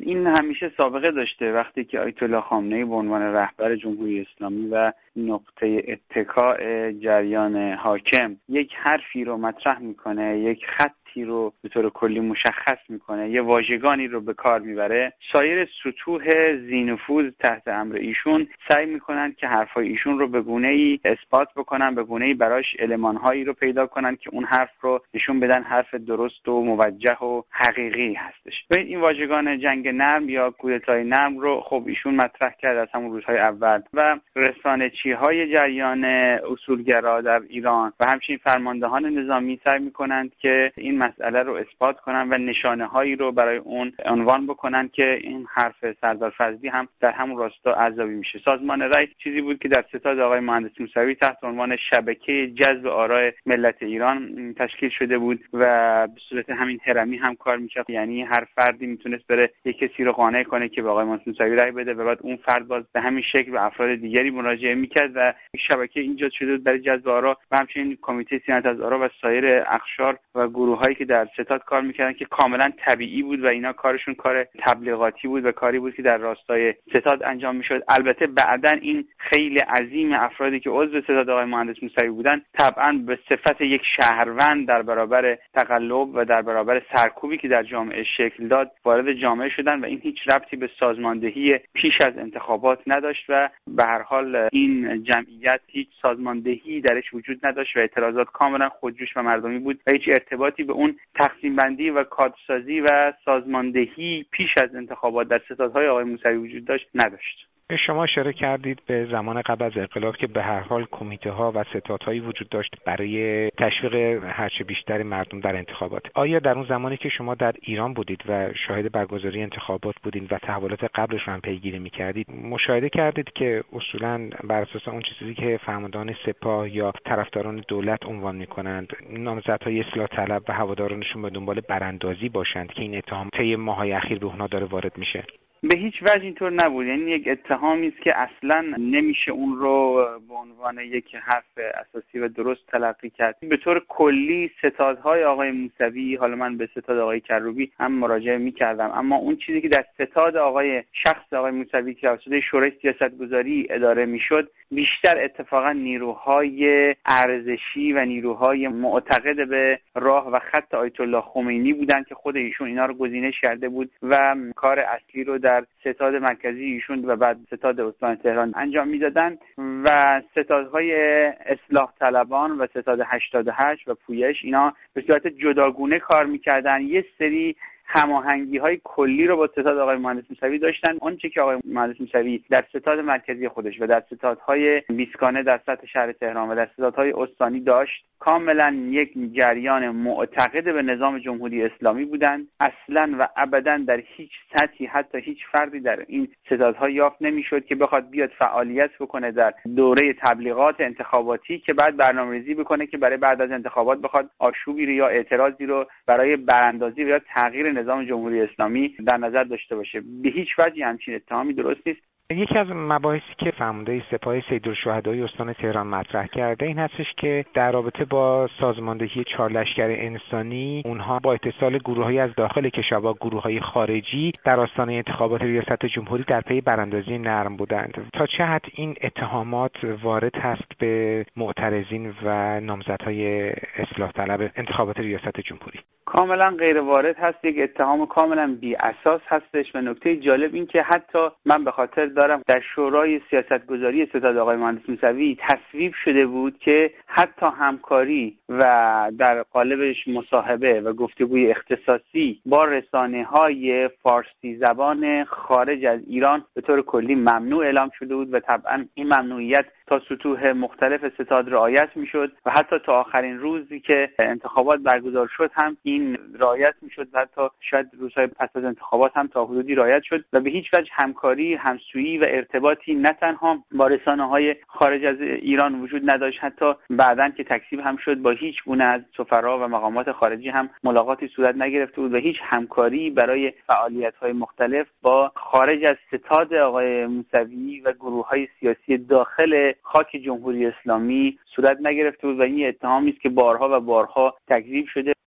این همیشه سابقه داشته. وقتی که آیت الله خامنه‌ای به عنوان رهبر جمهوری اسلامی و نقطه اتکاء جریان حاکم یک حرفی رو مطرح میکنه، یک خطی رو به طور کلی مشخص میکنه، یه واژگانی رو به کار میبره، سایر سطوح ذی‌نفوذ تحت امر ایشون سعی میکنن که حرفای ایشون رو به گونه‌ای اثبات بکنن، به گونه‌ای براش المان‌هایی رو پیدا کنن که اون حرف رو نشون بدن حرف درست و موجه و حقیقی هستش. ببین این واژگان جنگ نرم یا کودتای نرم رو خب ایشون مطرح کرد از همون روزهای اول و رسانه‌چی‌های جریان اصولگرا در ایران و همچنین فرماندهان نظامی سعی می‌کنند که این مسئله رو اثبات کنن و نشانه‌هایی رو برای اون عنوان بکنن که این حرف سردار فضلی هم در همون راستا ارزیابی میشه. سازمان رای چیزی بود که در ستاد آقای مهندس موسوی تحت عنوان شبکه جذب آراء ملت ایران تشکیل شده بود و به صورت همین هرمی هم کار می‌کرد. یعنی هر فردی میتونست بره یک کسی رو قانع کنه که به آقای مهندس موسوی رای بده و بعد اون فرد باز به همین شکل به افراد دیگری مراجعه می‌کرد و شبکه ایجاد شده بود برای جذب آرا و همچنین کمیته صیانت از آرا و سایر اقشار و گروه‌هایی که در ستاد کار می‌کردن که کاملا طبیعی بود و اینا کارشون کار تبلیغاتی بود و کاری بود که در راستای ستاد انجام می‌شد. البته بعداً این خیلی عظیم افرادی که عضو ستاد آقای مهندس موسوی بودن طبعاً به صفت یک شهروند در برابر تقلب و در برابر سرکوبی که در جامعه شکل داد وارد جامعه شدن و این هیچ ربطی به سازماندهی پیش از انتخابات نداشت و به هر حال این جمعیت هیچ سازماندهی درش وجود نداشت و اعتراضات کاملا خودجوش و مردمی بود و هیچ ارتباطی به اون تقسیم بندی و کادرسازی و سازماندهی پیش از انتخابات در ستادهای آقای موسوی وجود داشت نداشت. شما اشاره کردید به زمان قبل از انقلاب که به هر حال کمیته ها و ستادهایی وجود داشت برای تشویق هرچه بیشتر مردم در انتخابات. آیا در اون زمانی که شما در ایران بودید و شاهد برگزاری انتخابات بودید و تحولات قبلش رو هم پیگیری می‌کردید، مشاهده کردید که اصولاً بر اساس اون چیزی که فرماندهان سپاه یا طرفداران دولت عنوان می‌کنند، نامزدهای اصلاح طلب و هوادارانشون به دنبال براندازی باشند که این اتهام طی ماه‌های اخیر به اونها داره وارد میشه؟ به هیچ وجه اینطور نبود. یعنی یک اتهامی است که اصلا نمیشه اون رو به عنوان یک حرف اساسی و درست تلقی کرد. به طور کلی ستادهای آقای موسوی، حالا من به ستاد آقای کروبی هم مراجعه می‌کردم، اما اون چیزی که در ستاد شخص آقای موسوی که توسط شورای سیاستگذاری اداره میشد بیشتر اتفاقا نیروهای ارزشی و نیروهای معتقد به راه و خط آیت الله خمینی بودند که خود ایشون اینا رو گزینش کرده بود و کار اصلی رو در ستاد مرکزی ایشون و بعد ستاد استان تهران انجام میدادن و ستادهای اصلاح طلبان و ستاد 88 و پویش اینا به صورت جداگونه کار میکردن. یه سری هماهنگی‌های کلی رو با ستاد آقای مهندس موسوی داشتن. آنچه که آقای مهندس موسوی در ستاد مرکزی خودش و در ستادهای بیسگانه در سطح شهر تهران و در ستادهای استانی داشت کاملا یک جریان معتقد به نظام جمهوری اسلامی بودند. اصلا و ابدا در هیچ سطحی حتی هیچ فردی در این ستادها یافت نمی‌شد که بخواد بیاد فعالیت بکنه در دوره تبلیغات انتخاباتی که بعد برنامه‌ریزی بکنه که برای بعد از انتخابات بخواد آشوبی رو یا اعتراضی رو برای براندازی یا تغییر نظام جمهوری اسلامی در نظر داشته باشه. به هیچ وجه همچین اتهامی درست نیست. یکی از مباحثی که فرمانده سپاه سیدالشهدای استان تهران مطرح کرده این هستش که در رابطه با سازماندهی 4 لشکر انسانی اونها با اتصال گروه‌هایی از داخل کشور با گروه‌های خارجی در آستانه انتخابات ریاست جمهوری در پی براندازی نرم بودند. تا چه حد این اتهامات وارد هست به معترضین و نامزدهای اصلاح طلب انتخابات ریاست جمهوری؟ کاملا غیر وارد هست. یک اتهام کاملا بی اساس هستش و نکته جالب این که حتی من به خاطر دارم در شورای سیاستگذاری ستاد آقای مهندس موسوی تصویب شده بود که حتی همکاری و در قالبش مصاحبه و گفتگوی اختصاصی با رسانه‌های فارسی زبان خارج از ایران به طور کلی ممنوع اعلام شده بود و طبعا این ممنوعیت تا سطوح مختلف ستاد رعایت میشد و حتی تا آخرین روزی که انتخابات برگزار شد هم این رعایت میشد و حتی شاید روزهای پس از انتخابات هم تا حدودی رعایت شد و به هیچ وجه همکاری، همسویی و ارتباطی نه تنها با رسانه‌های خارج از ایران وجود نداشت، حتی بعداً که تکذیب هم شد با هیچ گونه از سفرا و مقامات خارجی هم ملاقاتی صورت نگرفته بود و هیچ همکاری برای فعالیت‌های مختلف با خارج از ستاد آقای موسوی و گروه‌های سیاسی داخل خاک جمهوری اسلامی صورت نگرفته بود و این اتهامی است که بارها و بارها تکذیب شده.